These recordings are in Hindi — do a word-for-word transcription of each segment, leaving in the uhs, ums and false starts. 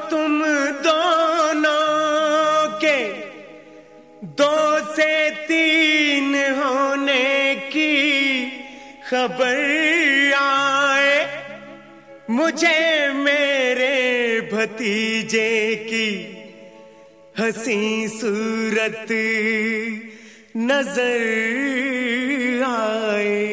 तुम दोनों के दो से तीन होने की खबर आए, मुझे मेरे भतीजे की हंसी सूरत नजर आए।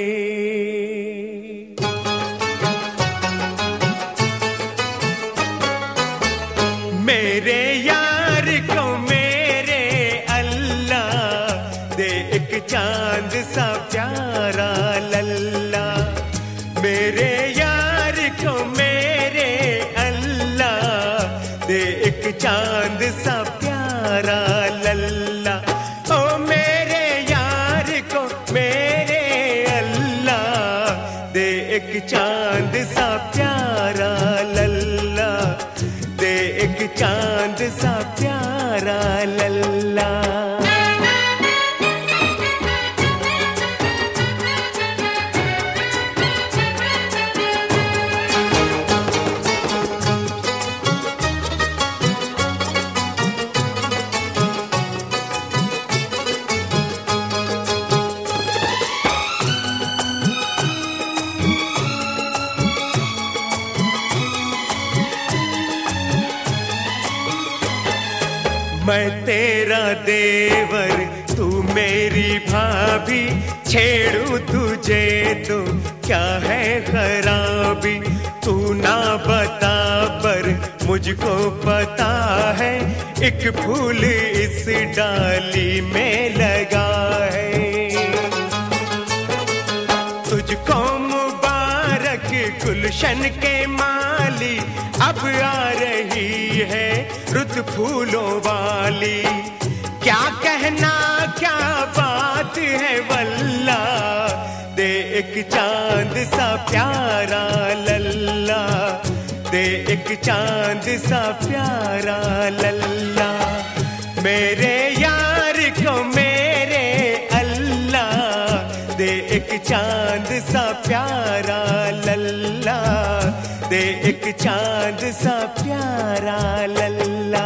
मेरे यार को मेरे अल्लाह दे एक चांद सा प्यारा लल्ला। मेरे यार को मेरे अल्लाह दे एक चांद सा प्यारा लल्ला। ओ मेरे यार को मेरे अल्लाह दे एक चांद सा प्यारा लल्ला, दे एक चांद सा प्यारा लल्ला। मैं तेरा देवर तू मेरी भाभी, छेड़ू तुझे तो क्या है खराबी। तू ना बता पर मुझको पता है, एक फूल इस डाली में लगा है। तुझको मुबारक गुलशन के माली, अब आ रही है रुत फूलों वाली। क्या कहना क्या बात है वल्ला, दे एक चांद सा प्यारा लल्ला, दे एक चांद सा प्यारा लल्ला। मेरे यार को मेरे अल्लाह दे एक चांद सा प्यारा लल्ला, दे एक चांद सा प्यारा लल्ला।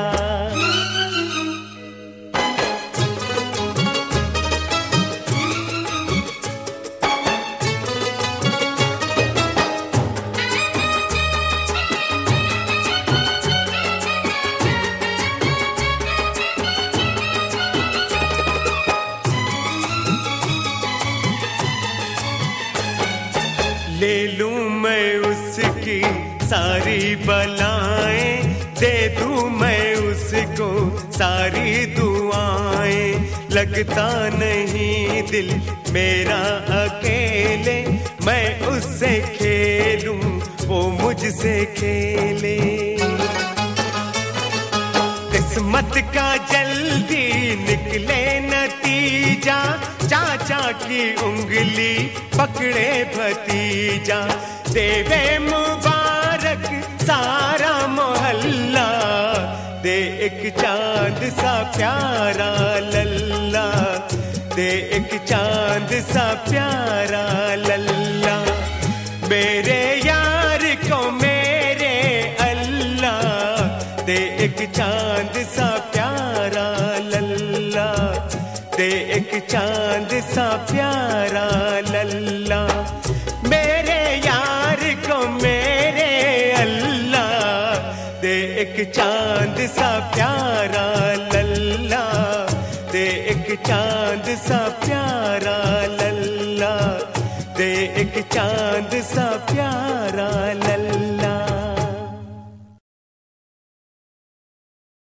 ले लूं मैं उसकी सारी बलाएं, दे दूं मैं उसको सारी दुआएं। लगता नहीं दिल मेरा अकेले, मैं उससे खेलूं वो मुझसे खेले। किस्मत का जल्दी निकले नतीजा, चाचा की उंगली पकड़े भतीजा। देवे मुबारक सारा मोहल्ला, दे एक चांद सा प्यारा लल्ला, दे एक चांद सा प्यारा लल्ला। मेरे यार को मेरे अल्लाह दे एक चांद सा प्यारा लल्ला, दे एक चांद सा प्यारा लल्ला। मेरे यार को मेरे अल्लाह दे एक चांद सा प्यारा लल्ला, दे एक चांद सा प्यारा लल्ला, दे एक चांद सा प्यारा लल्ला।